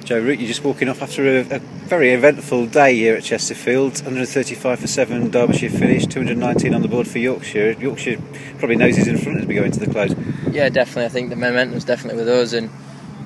Joe Root, you're just walking off after a very eventful day here at Chesterfield. 135 for 7 Derbyshire finished, 219 on the board for Yorkshire. Yorkshire probably knows he's in front as we go into the close. Yeah, definitely. I think the momentum's definitely with us, and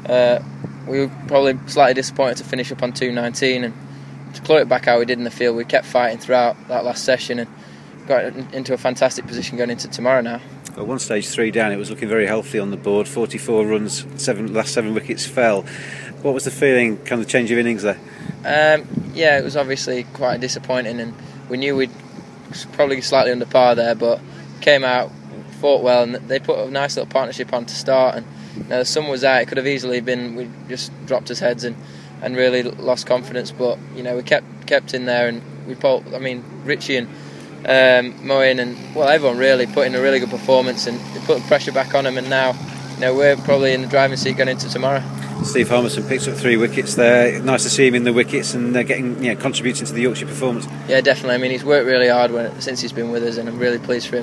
we were probably slightly disappointed to finish up on 219, and to claw it back how we did in the field. We kept fighting throughout that last session and got into a fantastic position going into tomorrow now. Well, one stage 3 down, it was looking very healthy on the board. 44 runs, last 7 wickets fell. What was the feeling, kind of change of innings there? Yeah, it was obviously quite disappointing, and we knew we'd probably slightly under par there, but came out, fought well, and they put a nice little partnership on to start. And the sun was out; it could have easily been we just dropped his heads and really lost confidence. But we kept in there, and we pulled. I mean, Richie and Moeen and everyone really put in a really good performance, and they put the pressure back on them. And now, we're probably in the driving seat going into tomorrow. Steve Harmison picks up 3 wickets there. Nice to see him in the wickets and contributing to the Yorkshire performance. Yeah, definitely. I mean, he's worked really hard since he's been with us, and I'm really pleased for him.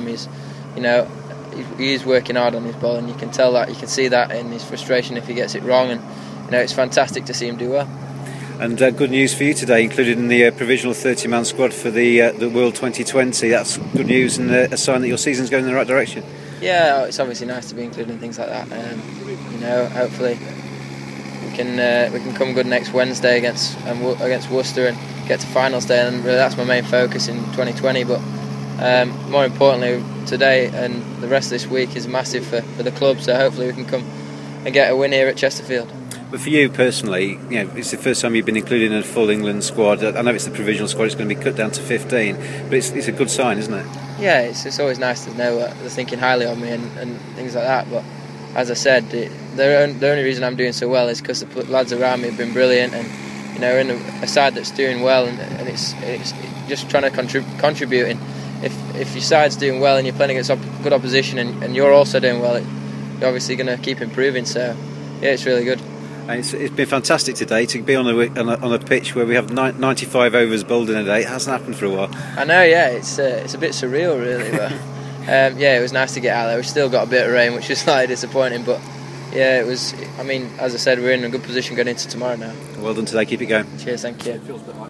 He is working hard on his ball, and you can tell that. You can see that in his frustration if he gets it wrong, and it's fantastic to see him do well. And good news for you today, included in the provisional 30-man squad for the World 2020. That's good news and a sign that your season's going in the right direction. Yeah, it's obviously nice to be included in things like that. Hopefully we can come good next Wednesday against Worcester and get to finals day, and really that's my main focus in 2020. But more importantly, today and the rest of this week is massive for the club. So hopefully we can come and get a win here at Chesterfield. But for you personally, it's the first time you've been included in a full England squad. I know it's the provisional squad; it's going to be cut down to 15, but it's a good sign, isn't it? Yeah, it's always nice to know they're thinking highly of me and things like that. But as I said, the only reason I'm doing so well is because the lads around me have been brilliant, and we're in a side that's doing well, and it's just trying to contribute. And if your side's doing well and you're playing against good opposition and you're also doing well, you're obviously going to keep improving. So yeah, it's really good. And it's been fantastic today to be on a pitch where we have 95 overs bowled in a day. It hasn't happened for a while. I know, yeah, it's a bit surreal really, but it was nice to get out there. We've still got a bit of rain, which is slightly disappointing, but yeah, it was. I mean, as I said, we're in a good position going into tomorrow now. Well done today. Keep it going. Cheers, thank you.